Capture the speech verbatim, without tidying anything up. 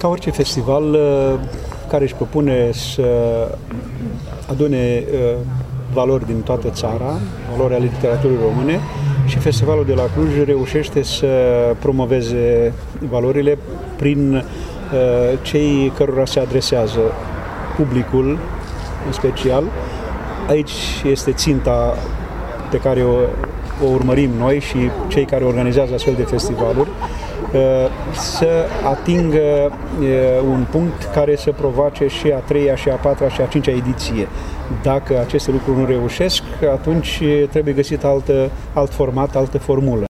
Ca orice festival care își propune să adune valori din toată țara, valori ale literaturii române, și Festivalul de la Cluj reușește să promoveze valorile prin cei cărora se adresează, publicul în special. Aici este ținta pe care o, o urmărim noi și cei care organizează astfel de festivaluri, să atingă un punct care să provoace și a treia, și a patra, și a cincea ediție. Dacă aceste lucruri nu reușesc, atunci trebuie găsit altă, alt format, altă formulă.